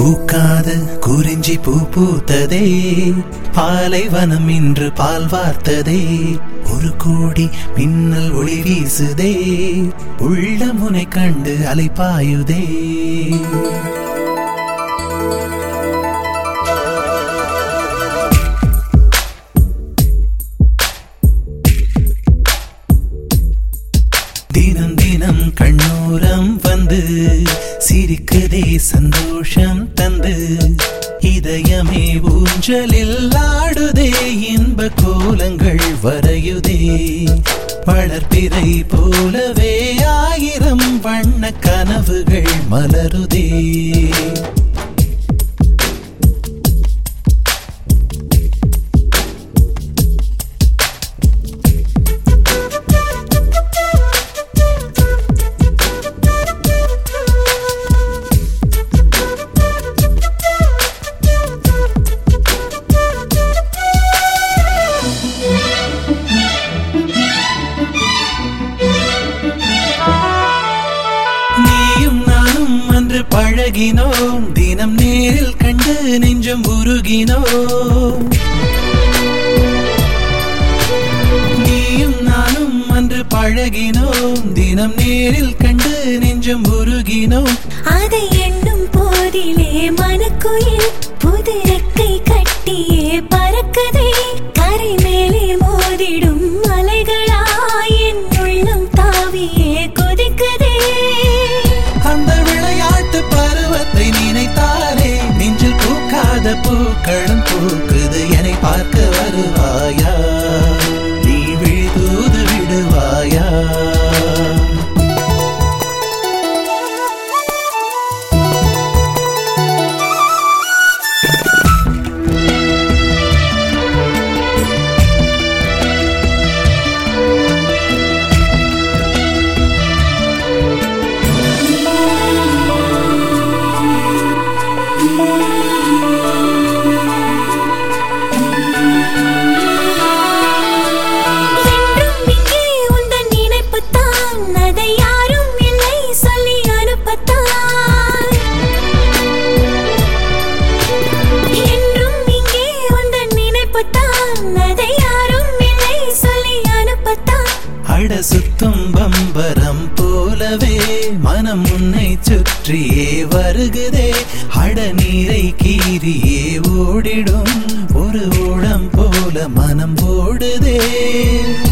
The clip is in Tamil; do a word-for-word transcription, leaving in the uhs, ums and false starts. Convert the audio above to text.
பூக்காத குறிஞ்சி பூ பூத்ததே, பாலைவனம் இன்று பால் வார்த்ததே, ஒரு கோடி மின்னல் ஒளி வீசுதே, உள்ள முனை கண்டு அலைப்பாயுதே. தினம் தினம் கண்ணோரம் வந்து சிரிக்குதே சந்தோஷம் தந்து, இதயமே ஊஞ்சலில் ஆடுதே, இன்ப கோலங்கள் வரையுதே, வளர்ப்பிறை போலவே ஆயிரம் வண்ண கனவுகள் மலருதே. பழகினோம் தினம் நேரில் கண்டு நெஞ்சம் உருகினோம், நீயும் நானும் அன்று பழகினோம் தினம் நேரில் கண்டு நெஞ்சம் உருகினோம். அதை எண்ணும் போதிலே மனக்குயில் புது ரெக்கை கட்டியே பறக்குதே, கரை மேலே மோதிடும் அலைகளாய் என் உள்ளம் தாவியே கொதிக்குதே. அந்த விளையாட்டு பருவத்தை நினைத்தாலே நெஞ்சில் பூக்காத பூக்களும் பூக்குது, என்னை பார்க்க வருவாயா, நீ விழுதூது விடுவாயா? அட சுத்தும் பம்பரம் போலவே மனம் உன்னை சுற்றியே வருகுதே, அட நீரை கீரியே ஓடிடும் ஒரு ஓடம் போல மனம் ஓடுதே.